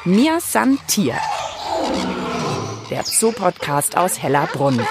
Mir san Tier, der Zoo-Podcast aus Hellerbrunn.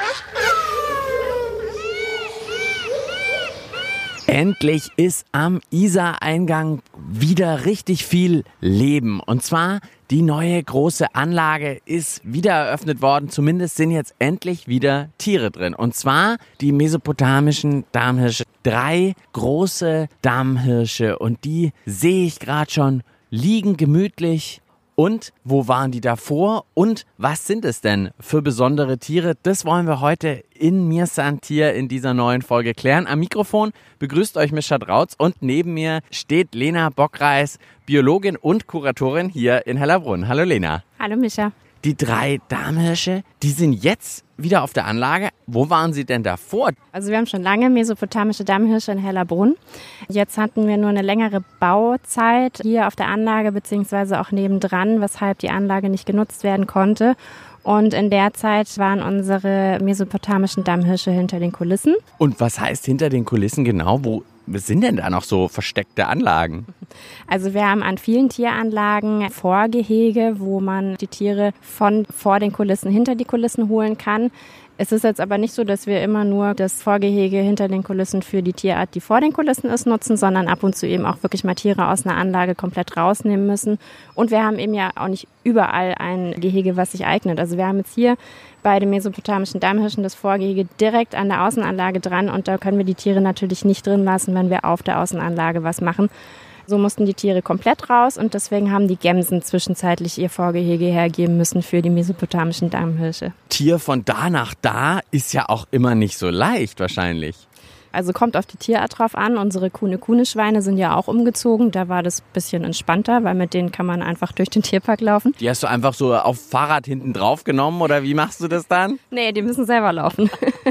Endlich ist am Isar-Eingang wieder richtig viel Leben. Und zwar die neue große Anlage ist wieder eröffnet worden. Zumindest sind jetzt endlich wieder Tiere drin. Und zwar die mesopotamischen Damhirsche. 3 große Damhirsche. Und die sehe ich gerade schon liegen gemütlich. Und wo waren die davor? Und was sind es denn für besondere Tiere? Das wollen wir heute in Mir san Tier in dieser neuen Folge klären. Am Mikrofon begrüßt euch Mischa Drautz und neben mir steht Lena Bockreis, Biologin und Kuratorin hier in Hellerbrunn. Hallo Lena. Hallo Mischa. Die 3 Damhirsche, die sind jetzt wieder auf der Anlage. Wo waren sie denn davor? Also wir haben schon lange mesopotamische Dammhirsche in Hellerbrunn. Jetzt hatten wir nur eine längere Bauzeit hier auf der Anlage beziehungsweise auch nebendran, weshalb die Anlage nicht genutzt werden konnte. Und in der Zeit waren unsere mesopotamischen Dammhirsche hinter den Kulissen. Und was heißt hinter den Kulissen genau? Wo sind denn da noch so versteckte Anlagen? Also wir haben an vielen Tieranlagen Vorgehege, wo man die Tiere von vor den Kulissen hinter die Kulissen holen kann. Es ist jetzt aber nicht so, dass wir immer nur das Vorgehege hinter den Kulissen für die Tierart, die vor den Kulissen ist, nutzen, sondern ab und zu eben auch wirklich mal Tiere aus einer Anlage komplett rausnehmen müssen. Und wir haben eben ja auch nicht überall ein Gehege, was sich eignet. Also wir haben jetzt hier bei den mesopotamischen Dammhirschen das Vorgehege direkt an der Außenanlage dran und da können wir die Tiere natürlich nicht drin lassen, wenn wir auf der Außenanlage was machen. So mussten die Tiere komplett raus und deswegen haben die Gämsen zwischenzeitlich ihr Vorgehege hergeben müssen für die mesopotamischen Dammhirsche. Tier von da nach da ist ja auch immer nicht so leicht wahrscheinlich. Also kommt auf die Tierart drauf an. Unsere Kuhne-Schweine sind ja auch umgezogen. Da war das ein bisschen entspannter, weil mit denen kann man einfach durch den Tierpark laufen. Die hast du einfach so auf Fahrrad hinten drauf genommen oder wie machst du das dann? Nee, die müssen selber laufen.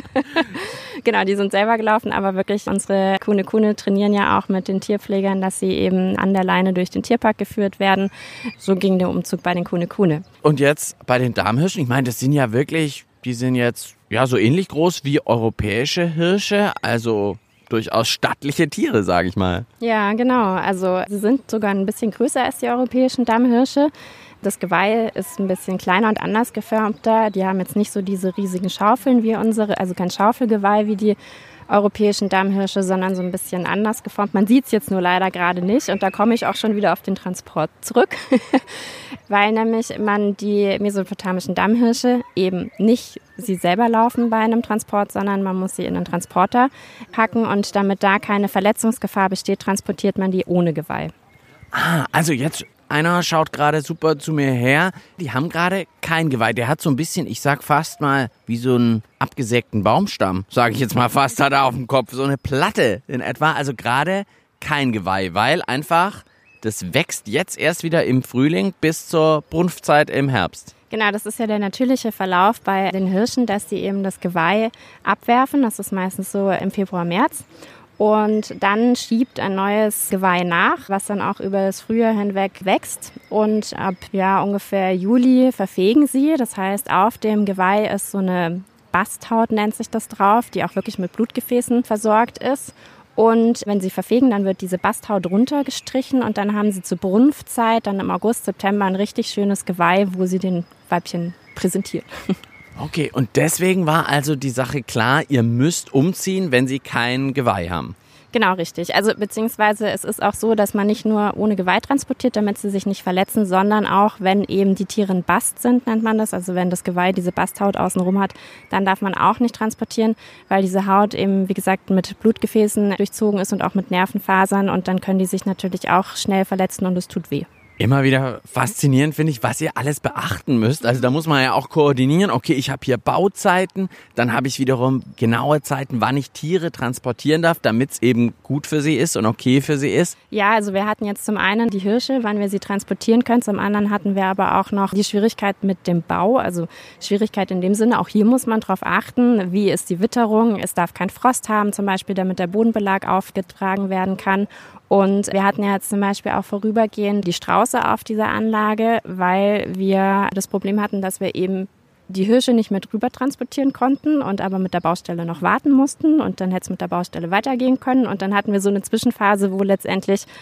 Genau, die sind selber gelaufen, aber wirklich unsere Kuhne trainieren ja auch mit den Tierpflegern, dass sie eben an der Leine durch den Tierpark geführt werden. So ging der Umzug bei den Kuhne. Und jetzt bei den Damhirschen, ich meine, das sind ja wirklich, die sind jetzt ja so ähnlich groß wie europäische Hirsche, also durchaus stattliche Tiere, sage ich mal. Ja, genau. Also sie sind sogar ein bisschen größer als die europäischen Dammhirsche. Das Geweih ist ein bisschen kleiner und anders geformter. Die haben jetzt nicht so diese riesigen Schaufeln wie unsere, also kein Schaufelgeweih wie die europäischen Dammhirsche, sondern so ein bisschen anders geformt. Man sieht es jetzt nur leider gerade nicht und da komme ich auch schon wieder auf den Transport zurück, weil nämlich man die mesopotamischen Dammhirsche eben nicht sie selber laufen bei einem Transport, sondern man muss sie in einen Transporter packen und damit da keine Verletzungsgefahr besteht, transportiert man die ohne Geweih. Ah, also jetzt einer schaut gerade super zu mir her. Die haben gerade kein Geweih. Der hat so ein bisschen, ich sag fast mal, wie so einen abgesägten Baumstamm, sage ich jetzt mal fast, hat er auf dem Kopf. So eine Platte in etwa. Also gerade kein Geweih, weil einfach das wächst jetzt erst wieder im Frühling bis zur Brunftzeit im Herbst. Genau, das ist ja der natürliche Verlauf bei den Hirschen, dass sie eben das Geweih abwerfen. Das ist meistens so im Februar, März. Und dann schiebt ein neues Geweih nach, was dann auch über das Frühjahr hinweg wächst. Und ab ungefähr Juli verfegen sie. Das heißt, auf dem Geweih ist so eine Basthaut, nennt sich das drauf, die auch wirklich mit Blutgefäßen versorgt ist. Und wenn sie verfegen, dann wird diese Basthaut runtergestrichen und dann haben sie zur Brunftzeit, dann im August, September, ein richtig schönes Geweih, wo sie den Weibchen präsentieren. Okay, und deswegen war also die Sache klar, ihr müsst umziehen, wenn sie kein Geweih haben. Genau, richtig. Also beziehungsweise es ist auch so, dass man nicht nur ohne Geweih transportiert, damit sie sich nicht verletzen, sondern auch, wenn eben die Tiere ein Bast sind, nennt man das. Also wenn das Geweih diese Basthaut außenrum hat, dann darf man auch nicht transportieren, weil diese Haut eben, wie gesagt, mit Blutgefäßen durchzogen ist und auch mit Nervenfasern und dann können die sich natürlich auch schnell verletzen und es tut weh. Immer wieder faszinierend finde ich, was ihr alles beachten müsst. Also da muss man ja auch koordinieren. Okay, ich habe hier Bauzeiten, dann habe ich wiederum genaue Zeiten, wann ich Tiere transportieren darf, damit es eben gut für sie ist und okay für sie ist. Ja, also wir hatten jetzt zum einen die Hirsche, wann wir sie transportieren können. Zum anderen hatten wir aber auch noch die Schwierigkeit mit dem Bau. Also Schwierigkeit in dem Sinne, auch hier muss man drauf achten, wie ist die Witterung. Es darf kein Frost haben, zum Beispiel, damit der Bodenbelag aufgetragen werden kann. Und wir hatten ja jetzt zum Beispiel auch vorübergehend die Strauße auf dieser Anlage, weil wir das Problem hatten, dass wir eben die Hirsche nicht mit rüber transportieren konnten und aber mit der Baustelle noch warten mussten und dann hätte es mit der Baustelle weitergehen können. Und dann hatten wir so eine Zwischenphase, wo letztendlich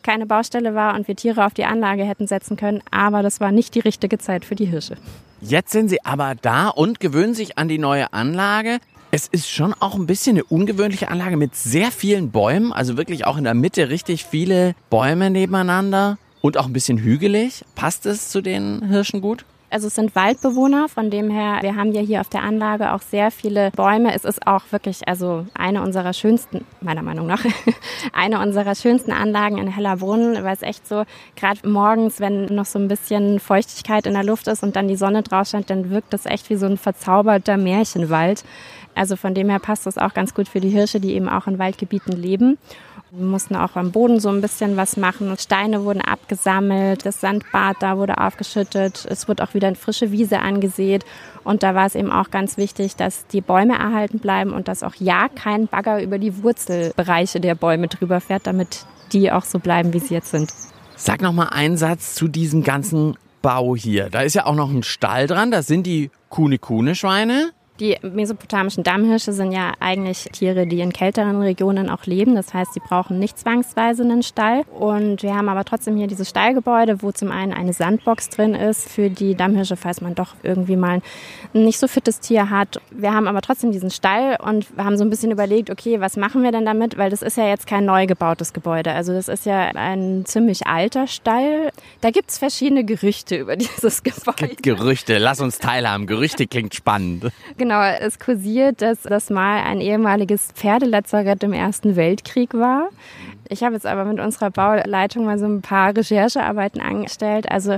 keine Baustelle war und wir Tiere auf die Anlage hätten setzen können. Aber das war nicht die richtige Zeit für die Hirsche. Jetzt sind sie aber da und gewöhnen sich an die neue Anlage. Es ist schon auch ein bisschen eine ungewöhnliche Anlage mit sehr vielen Bäumen. Also wirklich auch in der Mitte richtig viele Bäume nebeneinander und auch ein bisschen hügelig. Passt es zu den Hirschen gut? Also es sind Waldbewohner, von dem her, wir haben ja hier auf der Anlage auch sehr viele Bäume. Es ist auch wirklich eine unserer schönsten, meiner Meinung nach, eine unserer schönsten Anlagen in Hellerbrunn, weil es echt so, gerade morgens, wenn noch so ein bisschen Feuchtigkeit in der Luft ist und dann die Sonne drauf scheint, dann wirkt das echt wie so ein verzauberter Märchenwald. Also von dem her passt das auch ganz gut für die Hirsche, die eben auch in Waldgebieten leben. Wir mussten auch am Boden so ein bisschen was machen. Steine wurden abgesammelt, das Sandbad da wurde aufgeschüttet. Es wurde auch wieder eine frische Wiese angesät. Und da war es eben auch ganz wichtig, dass die Bäume erhalten bleiben und dass auch kein Bagger über die Wurzelbereiche der Bäume drüber fährt, damit die auch so bleiben, wie sie jetzt sind. Sag noch mal einen Satz zu diesem ganzen Bau hier. Da ist ja auch noch ein Stall dran. Das sind die Kuhne-Schweine. Die mesopotamischen Dammhirsche sind ja eigentlich Tiere, die in kälteren Regionen auch leben. Das heißt, sie brauchen nicht zwangsweise einen Stall. Und wir haben aber trotzdem hier dieses Stallgebäude, wo zum einen eine Sandbox drin ist für die Dammhirsche, falls man doch irgendwie mal ein nicht so fittes Tier hat. Wir haben aber trotzdem diesen Stall und haben so ein bisschen überlegt, okay, was machen wir denn damit? Weil das ist ja jetzt kein neu gebautes Gebäude. Also das ist ja ein ziemlich alter Stall. Da gibt es verschiedene Gerüchte über dieses Gebäude. Es gibt Gerüchte, lass uns teilhaben. Gerüchte klingt spannend. Genau, es kursiert, dass das mal ein ehemaliges Pferdelazarett im Ersten Weltkrieg war. Ich habe jetzt aber mit unserer Bauleitung mal so ein paar Recherchearbeiten angestellt. Also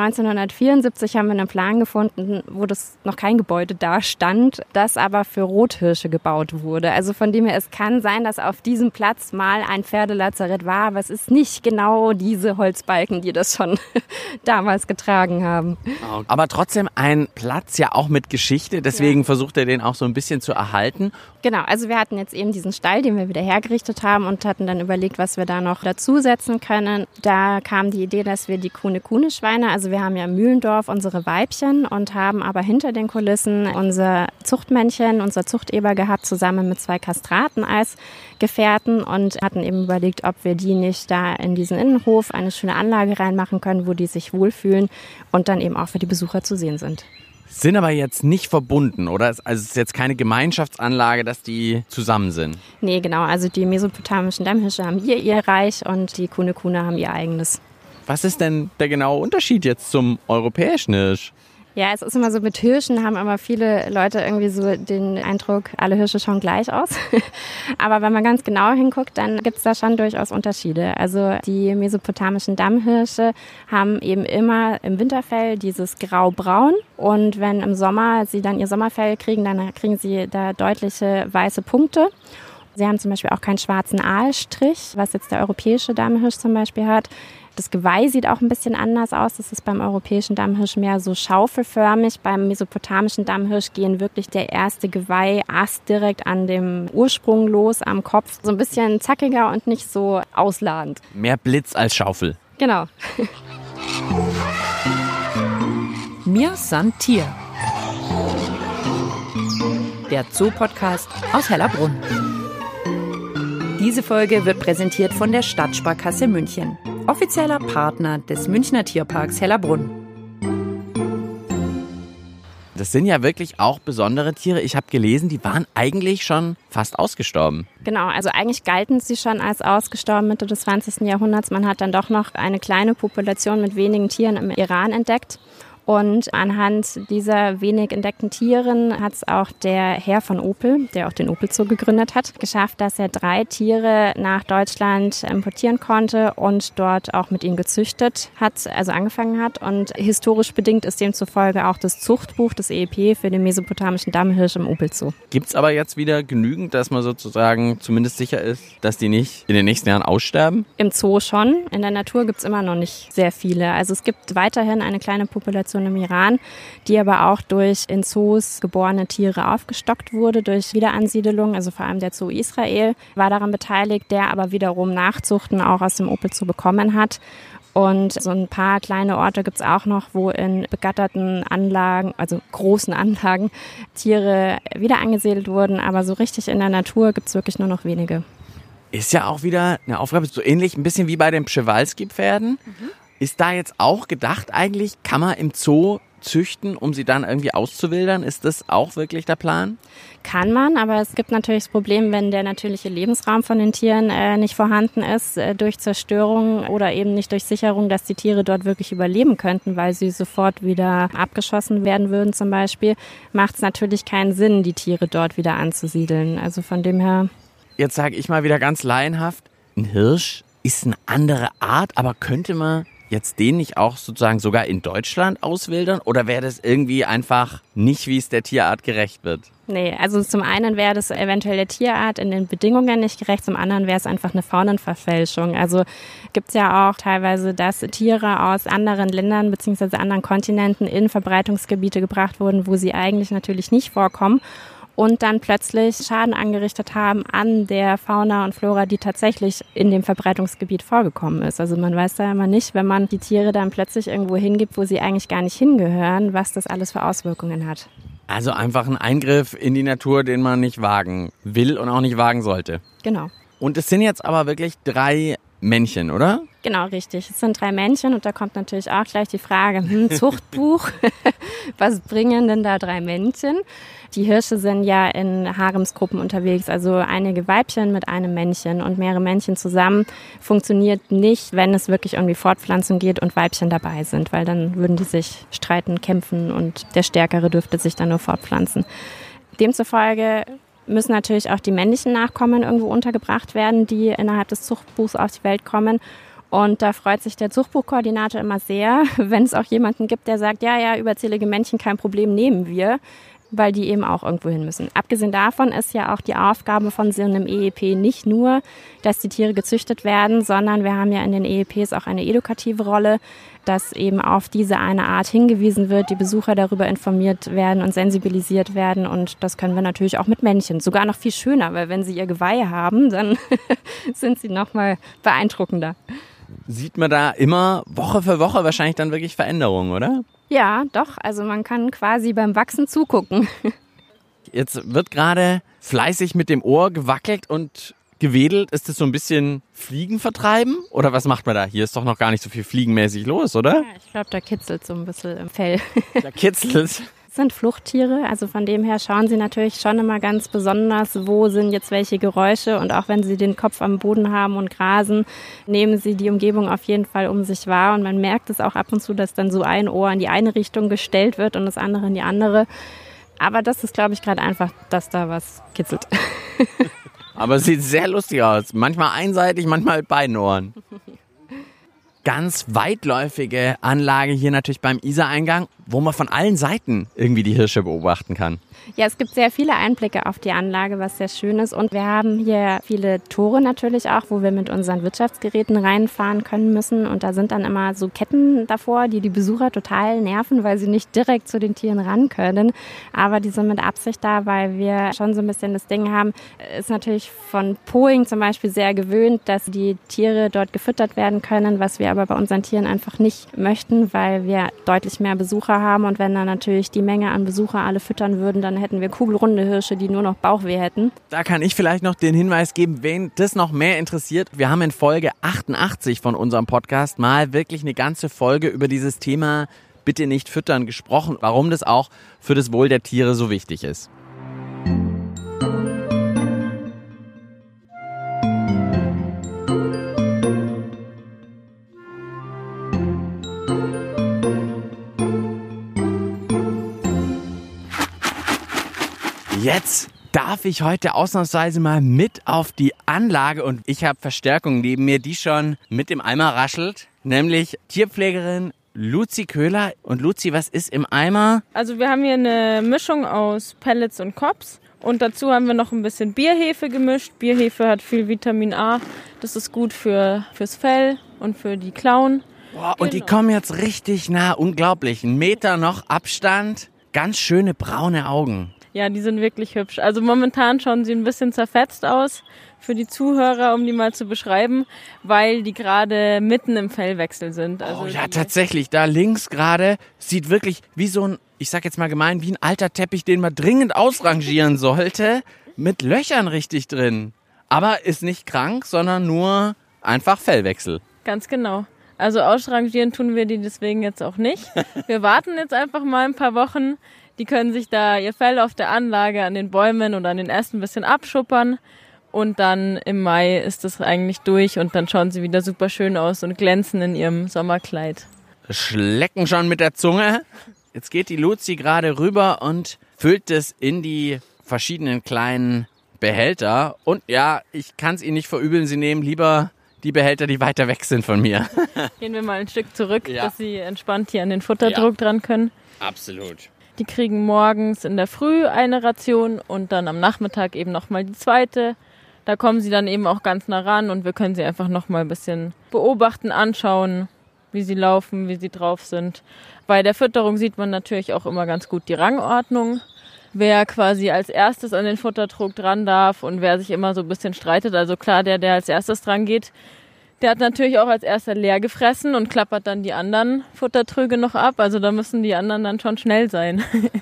1974 haben wir einen Plan gefunden, wo das noch kein Gebäude da stand, das aber für Rothirsche gebaut wurde. Also von dem her, es kann sein, dass auf diesem Platz mal ein Pferdelazarett war, aber es ist nicht genau diese Holzbalken, die das schon damals getragen haben. Aber trotzdem ein Platz ja auch mit Geschichte, deswegen versucht er den auch so ein bisschen zu erhalten. Genau, also wir hatten jetzt eben diesen Stall, den wir wieder hergerichtet haben und hatten dann überlegt, was wir da noch dazusetzen können. Da kam die Idee, dass wir die Kuhne-Schweine, also wir haben ja im Mühlendorf unsere Weibchen und haben aber hinter den Kulissen unser Zuchtmännchen, unser Zuchteber gehabt, zusammen mit 2 Kastraten als Gefährten und hatten eben überlegt, ob wir die nicht da in diesen Innenhof eine schöne Anlage reinmachen können, wo die sich wohlfühlen und dann eben auch für die Besucher zu sehen sind. Sind aber jetzt nicht verbunden, oder? Also es ist jetzt keine Gemeinschaftsanlage, dass die zusammen sind? Nee, genau. Also die mesopotamischen Dammhirsche haben hier ihr Reich und die Kuhne haben ihr eigenes. Was ist denn der genaue Unterschied jetzt zum europäischen Hirsch? Ja, es ist immer so, mit Hirschen haben immer viele Leute irgendwie so den Eindruck, alle Hirsche schauen gleich aus. Aber wenn man ganz genau hinguckt, dann gibt es da schon durchaus Unterschiede. Also die mesopotamischen Dammhirsche haben eben immer im Winterfell dieses Grau-Braun. Und wenn im Sommer sie dann ihr Sommerfell kriegen, dann kriegen sie da deutliche weiße Punkte. Sie haben zum Beispiel auch keinen schwarzen Aalstrich, was jetzt der europäische Dammhirsch zum Beispiel hat. Das Geweih sieht auch ein bisschen anders aus. Das ist beim europäischen Dammhirsch mehr so schaufelförmig. Beim mesopotamischen Dammhirsch gehen wirklich der erste Geweihast direkt an dem Ursprung los, am Kopf. So ein bisschen zackiger und nicht so ausladend. Mehr Blitz als Schaufel. Genau. Mir san Tier. Der Zoo-Podcast aus Hellerbrunn. Diese Folge wird präsentiert von der Stadtsparkasse München, offizieller Partner des Münchner Tierparks Hellerbrunn. Das sind ja wirklich auch besondere Tiere. Ich habe gelesen, die waren eigentlich schon fast ausgestorben. Genau, also eigentlich galten sie schon als ausgestorben Mitte des 20. Jahrhunderts. Man hat dann doch noch eine kleine Population mit wenigen Tieren im Iran entdeckt. Und anhand dieser wenig entdeckten Tieren hat es auch der Herr von Opel, der auch den Opel Zoo gegründet hat, geschafft, dass er 3 Tiere nach Deutschland importieren konnte und dort auch mit ihnen gezüchtet hat, also angefangen hat. Und historisch bedingt ist demzufolge auch das Zuchtbuch, das EEP, für den mesopotamischen Dammhirsch im Opel Zoo. Gibt es aber jetzt wieder genügend, dass man sozusagen zumindest sicher ist, dass die nicht in den nächsten Jahren aussterben? Im Zoo schon. In der Natur gibt es immer noch nicht sehr viele. Also es gibt weiterhin eine kleine Population im Iran, die aber auch durch in Zoos geborene Tiere aufgestockt wurde, durch Wiederansiedelung, also vor allem der Zoo Israel war daran beteiligt, der aber wiederum Nachzuchten auch aus dem Opel Zoo bekommen hat. Und so ein paar kleine Orte gibt es auch noch, wo in begatterten Anlagen, also großen Anlagen, Tiere wieder angesiedelt wurden, aber so richtig in der Natur gibt es wirklich nur noch wenige. Ist ja auch wieder eine Aufgabe, so ähnlich, ein bisschen wie bei den Przewalski-Pferden. Ist da jetzt auch gedacht eigentlich, kann man im Zoo züchten, um sie dann irgendwie auszuwildern? Ist das auch wirklich der Plan? Kann man, aber es gibt natürlich das Problem, wenn der natürliche Lebensraum von den Tieren nicht vorhanden ist, durch Zerstörung oder eben nicht durch Sicherung, dass die Tiere dort wirklich überleben könnten, weil sie sofort wieder abgeschossen werden würden zum Beispiel, macht es natürlich keinen Sinn, die Tiere dort wieder anzusiedeln. Also von dem her... Jetzt sage ich mal wieder ganz laienhaft, ein Hirsch ist eine andere Art, aber könnte man jetzt den nicht auch sozusagen sogar in Deutschland auswildern? Oder wäre das irgendwie einfach nicht, wie es der Tierart gerecht wird? Nee, also zum einen wäre das eventuell der Tierart in den Bedingungen nicht gerecht, zum anderen wäre es einfach eine Faunenverfälschung. Also gibt es ja auch teilweise, dass Tiere aus anderen Ländern bzw. anderen Kontinenten in Verbreitungsgebiete gebracht wurden, wo sie eigentlich natürlich nicht vorkommen. Und dann plötzlich Schaden angerichtet haben an der Fauna und Flora, die tatsächlich in dem Verbreitungsgebiet vorgekommen ist. Also man weiß da immer nicht, wenn man die Tiere dann plötzlich irgendwo hingibt, wo sie eigentlich gar nicht hingehören, was das alles für Auswirkungen hat. Also einfach ein Eingriff in die Natur, den man nicht wagen will und auch nicht wagen sollte. Genau. Und es sind jetzt aber wirklich 3 Männchen, oder? Genau, richtig. Es sind 3 Männchen und da kommt natürlich auch gleich die Frage, Zuchtbuch, was bringen denn da 3 Männchen? Die Hirsche sind ja in Haremsgruppen unterwegs, also einige Weibchen mit einem Männchen und mehrere Männchen zusammen funktioniert nicht, wenn es wirklich um die Fortpflanzung geht und Weibchen dabei sind, weil dann würden die sich streiten, kämpfen und der Stärkere dürfte sich dann nur fortpflanzen. Demzufolge müssen natürlich auch die männlichen Nachkommen irgendwo untergebracht werden, die innerhalb des Zuchtbuchs auf die Welt kommen. Und da freut sich der Zuchtbuchkoordinator immer sehr, wenn es auch jemanden gibt, der sagt, ja, überzählige Männchen, kein Problem, nehmen wir, weil die eben auch irgendwo hin müssen. Abgesehen davon ist ja auch die Aufgabe von so einem EEP nicht nur, dass die Tiere gezüchtet werden, sondern wir haben ja in den EEPs auch eine edukative Rolle, dass eben auf diese eine Art hingewiesen wird, die Besucher darüber informiert werden und sensibilisiert werden. Und das können wir natürlich auch mit Männchen. Sogar noch viel schöner, weil wenn sie ihr Geweih haben, dann sind sie noch mal beeindruckender. Sieht man da immer Woche für Woche wahrscheinlich dann wirklich Veränderungen, oder? Ja, doch. Also man kann quasi beim Wachsen zugucken. Jetzt wird gerade fleißig mit dem Ohr gewackelt und gewedelt. Ist das so ein bisschen Fliegen vertreiben? Oder was macht man da? Hier ist doch noch gar nicht so viel fliegenmäßig los, oder? Ja, ich glaube, da kitzelt so ein bisschen im Fell. Da kitzelt. Es sind Fluchttiere, also von dem her schauen sie natürlich schon immer ganz besonders, wo sind jetzt welche Geräusche. Und auch wenn sie den Kopf am Boden haben und grasen, nehmen sie die Umgebung auf jeden Fall um sich wahr. Und man merkt es auch ab und zu, dass dann so ein Ohr in die eine Richtung gestellt wird und das andere in die andere. Aber das ist, glaube ich, gerade einfach, dass da was kitzelt. Aber es sieht sehr lustig aus. Manchmal einseitig, manchmal mit beiden Ohren. Ganz weitläufige Anlage hier natürlich beim Isar-Eingang, wo man von allen Seiten irgendwie die Hirsche beobachten kann. Ja, es gibt sehr viele Einblicke auf die Anlage, was sehr schön ist. Und wir haben hier viele Tore natürlich auch, wo wir mit unseren Wirtschaftsgeräten reinfahren können müssen. Und da sind dann immer so Ketten davor, die Besucher total nerven, weil sie nicht direkt zu den Tieren ran können. Aber die sind mit Absicht da, weil wir schon so ein bisschen das Ding haben, ist natürlich von Poing zum Beispiel sehr gewöhnt, dass die Tiere dort gefüttert werden können, was wir aber bei unseren Tieren einfach nicht möchten, weil wir deutlich mehr Besucher haben. Und wenn dann natürlich die Menge an Besucher alle füttern würden, dann hätten wir kugelrunde Hirsche, die nur noch Bauchweh hätten. Da kann ich vielleicht noch den Hinweis geben, wen das noch mehr interessiert. Wir haben in Folge 88 von unserem Podcast mal wirklich eine ganze Folge über dieses Thema Bitte nicht füttern gesprochen, warum das auch für das Wohl der Tiere so wichtig ist. Jetzt darf ich heute ausnahmsweise mal mit auf die Anlage und ich habe Verstärkung neben mir, die schon mit dem Eimer raschelt, nämlich Tierpflegerin Luzi Köhler. Und Luzi, was ist im Eimer? Also wir haben hier eine Mischung aus Pellets und Kops und dazu haben wir noch ein bisschen Bierhefe gemischt. Bierhefe hat viel Vitamin A, das ist gut fürs Fell und für die Klauen. Boah, und die kommen jetzt richtig nah, unglaublich. 1 Meter noch Abstand, ganz schöne braune Augen. Ja, die sind wirklich hübsch. Also momentan schauen sie ein bisschen zerfetzt aus für die Zuhörer, um die mal zu beschreiben, weil die gerade mitten im Fellwechsel sind. Also ja, tatsächlich, da links gerade sieht wirklich wie so ein, ich sag jetzt mal gemein, wie ein alter Teppich, den man dringend ausrangieren sollte, mit Löchern richtig drin. Aber ist nicht krank, sondern nur einfach Fellwechsel. Ganz genau. Also ausrangieren tun wir die deswegen jetzt auch nicht. Wir warten jetzt einfach mal ein paar Wochen. Die können sich da ihr Fell auf der Anlage an den Bäumen oder an den Ästen ein bisschen abschuppern. Und dann im Mai ist das eigentlich durch und dann schauen sie wieder super schön aus und glänzen in ihrem Sommerkleid. Schlecken schon mit der Zunge. Jetzt geht die Luzi gerade rüber und füllt es in die verschiedenen kleinen Behälter. Und ja, ich kann es Ihnen nicht verübeln, Sie nehmen lieber die Behälter, die weiter weg sind von mir. Gehen wir mal ein Stück zurück, Ja. dass sie entspannt hier an den Futterdruck dran können. Absolut. Die kriegen morgens in der Früh eine Ration und dann am Nachmittag eben nochmal die zweite. Da kommen sie dann eben auch ganz nah ran und wir können sie einfach nochmal ein bisschen beobachten, anschauen, wie sie laufen, wie sie drauf sind. Bei der Fütterung sieht man natürlich auch immer ganz gut die Rangordnung. Wer quasi als erstes an den Futtertrog dran darf und wer sich immer so ein bisschen streitet. Also klar, der als erstes dran geht, der hat natürlich auch als erster leer gefressen und klappert dann die anderen Futtertröge noch ab. Also da müssen die anderen dann schon schnell sein.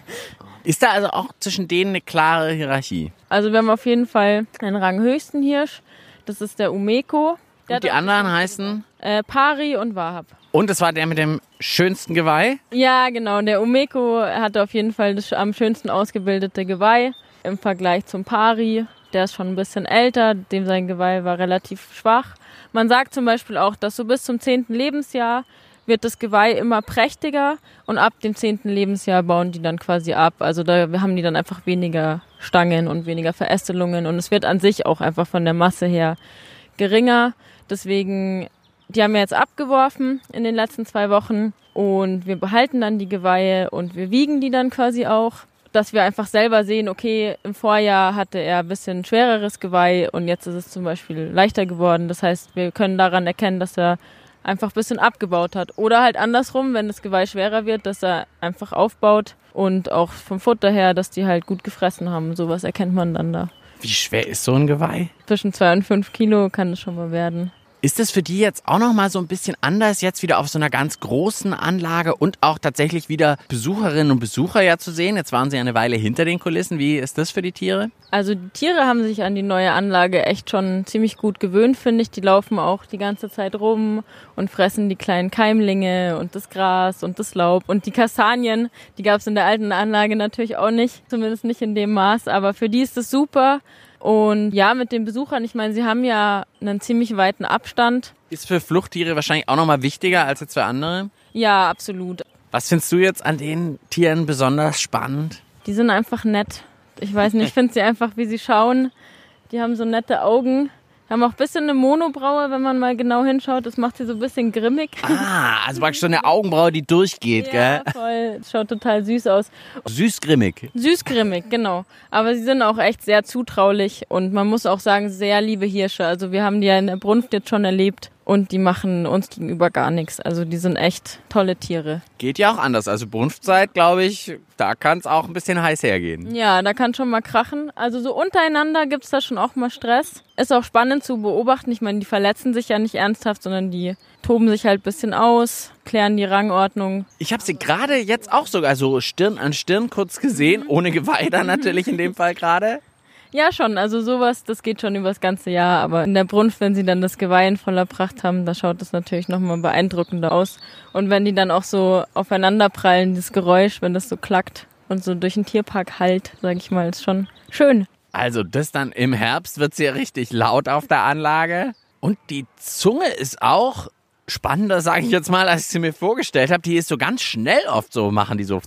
Ist da also auch zwischen denen eine klare Hierarchie? Also wir haben auf jeden Fall einen ranghöchsten Hirsch. Das ist der Umeko. Und die anderen heißen? Pari und Wahab. Und das war der mit dem schönsten Geweih? Ja, genau. Der Umeko hatte auf jeden Fall das am schönsten ausgebildete Geweih im Vergleich zum Pari. Der ist schon ein bisschen älter, dem sein Geweih war relativ schwach. Man sagt zum Beispiel auch, dass so bis zum 10. Lebensjahr wird das Geweih immer prächtiger und ab dem 10. Lebensjahr bauen die dann quasi ab. Also da haben die dann einfach weniger Stangen und weniger Verästelungen und es wird an sich auch einfach von der Masse her geringer. Deswegen, die haben wir jetzt abgeworfen in den letzten 2 Wochen und wir behalten dann die Geweihe und wir wiegen die dann quasi auch, dass wir einfach selber sehen, okay, im Vorjahr hatte er ein bisschen schwereres Geweih und jetzt ist es zum Beispiel leichter geworden. Das heißt, wir können daran erkennen, dass er einfach ein bisschen abgebaut hat. Oder halt andersrum, wenn das Geweih schwerer wird, dass er einfach aufbaut und auch vom Futter her, dass die halt gut gefressen haben. Sowas erkennt man dann da. Wie schwer ist so ein Geweih? Zwischen 2 und 5 Kilo kann es schon mal werden. Ist es für die jetzt auch nochmal so ein bisschen anders, jetzt wieder auf so einer ganz großen Anlage und auch tatsächlich wieder Besucherinnen und Besucher ja zu sehen? Jetzt waren sie ja eine Weile hinter den Kulissen. Wie ist das für die Tiere? Also die Tiere haben sich an die neue Anlage echt schon ziemlich gut gewöhnt, finde ich. Die laufen auch die ganze Zeit rum und fressen die kleinen Keimlinge und das Gras und das Laub. Und die Kastanien, die gab es in der alten Anlage natürlich auch nicht, zumindest nicht in dem Maß. Aber für die ist das super. Und ja, mit den Besuchern, ich meine, sie haben ja einen ziemlich weiten Abstand. Ist für Fluchttiere wahrscheinlich auch nochmal wichtiger als jetzt für andere? Ja, absolut. Was findest du jetzt an den Tieren besonders spannend? Die sind einfach nett. Ich weiß nicht, ich finde sie einfach, wie sie schauen. Die haben so nette Augen. Haben auch ein bisschen eine Monobraue, wenn man mal genau hinschaut. Das macht sie so ein bisschen grimmig. Ah, also praktisch so eine Augenbraue, die durchgeht, Ja, gell? voll. Schaut total süß aus. Süßgrimmig. Süßgrimmig, genau. Aber sie sind auch echt sehr zutraulich und man muss auch sagen, sehr liebe Hirsche. Also wir haben die ja in der Brunft jetzt schon erlebt und die machen uns gegenüber gar nichts. Also die sind echt tolle Tiere. Geht ja auch anders. Also Brunftzeit, glaube ich, da kann es auch ein bisschen heiß hergehen. Ja, da kann schon mal krachen. Also so untereinander gibt's da schon auch mal Stress. Ist auch spannend zu beobachten. Ich meine, die verletzen sich ja nicht ernsthaft, sondern die toben sich halt ein bisschen aus, klären die Rangordnung. Ich habe sie gerade jetzt auch sogar so Stirn an Stirn kurz gesehen, ohne Geweih dann natürlich in dem Fall gerade. Ja, schon. Also sowas, das geht schon über das ganze Jahr. Aber in der Brunft, wenn sie dann das Geweih in voller Pracht haben, da schaut das natürlich nochmal beeindruckender aus. Und wenn die dann auch so aufeinander prallen, dieses Geräusch, wenn das so klackt und so durch den Tierpark hallt, sage ich mal, ist schon schön. Also das dann im Herbst wird ja richtig laut auf der Anlage. Und die Zunge ist auch spannender, sage ich jetzt mal, als ich sie mir vorgestellt habe. Die ist so ganz schnell oft so, machen die so.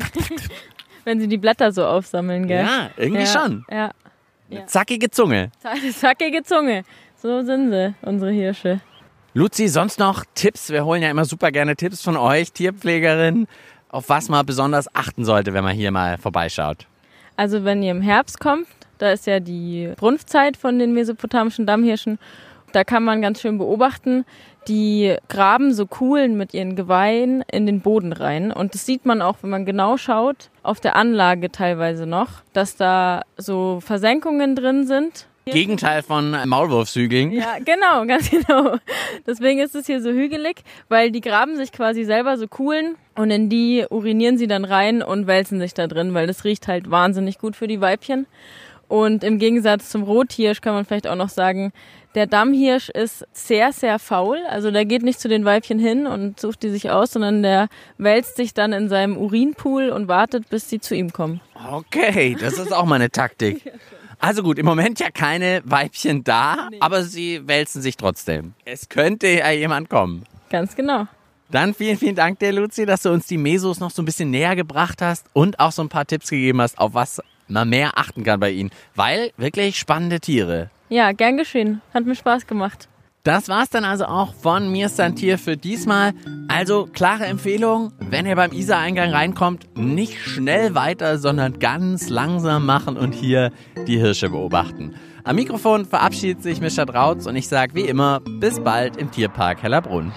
Wenn sie die Blätter so aufsammeln, gell? Ja, irgendwie schon. Ja. Eine zackige Zunge. Zackige Zunge. So sind sie, unsere Hirsche. Luzi, sonst noch Tipps? Wir holen ja immer super gerne Tipps von euch, Tierpflegerin, auf was man besonders achten sollte, wenn man hier mal vorbeischaut. Also wenn ihr im Herbst kommt, da ist ja die Brunftzeit von den mesopotamischen Dammhirschen, da kann man ganz schön beobachten, die graben so Kuhlen mit ihren Geweihen in den Boden rein. Und das sieht man auch, wenn man genau schaut, auf der Anlage teilweise noch, dass da so Versenkungen drin sind. Gegenteil von Maulwurfshügeln. Ja, genau, ganz genau. Deswegen ist es hier so hügelig, weil die graben sich quasi selber so Kuhlen und in die urinieren sie dann rein und wälzen sich da drin, weil das riecht halt wahnsinnig gut für die Weibchen. Und im Gegensatz zum Rothirsch kann man vielleicht auch noch sagen, der Dammhirsch ist sehr, sehr faul. Also der geht nicht zu den Weibchen hin und sucht die sich aus, sondern der wälzt sich dann in seinem Urinpool und wartet, bis sie zu ihm kommen. Okay, das ist auch mal eine Taktik. Also gut, im Moment ja keine Weibchen da, aber sie wälzen sich trotzdem. Es könnte ja jemand kommen. Ganz genau. Dann vielen, vielen Dank dir, Luzi, dass du uns die Mesos noch so ein bisschen näher gebracht hast und auch so ein paar Tipps gegeben hast, auf was man mehr achten kann bei ihnen. Weil wirklich spannende Tiere. Ja, gern geschehen. Hat mir Spaß gemacht. Das war's dann also auch von Mir ist ein Tier für diesmal. Also klare Empfehlung, wenn ihr beim Isar-Eingang reinkommt, nicht schnell weiter, sondern ganz langsam machen und hier die Hirsche beobachten. Am Mikrofon verabschiedet sich Mischa Drautz und ich sage wie immer, bis bald im Tierpark Hellerbrunn.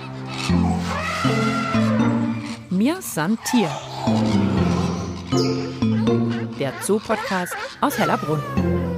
Mir san Tier. Der Zoo-Podcast aus Hellerbrunn.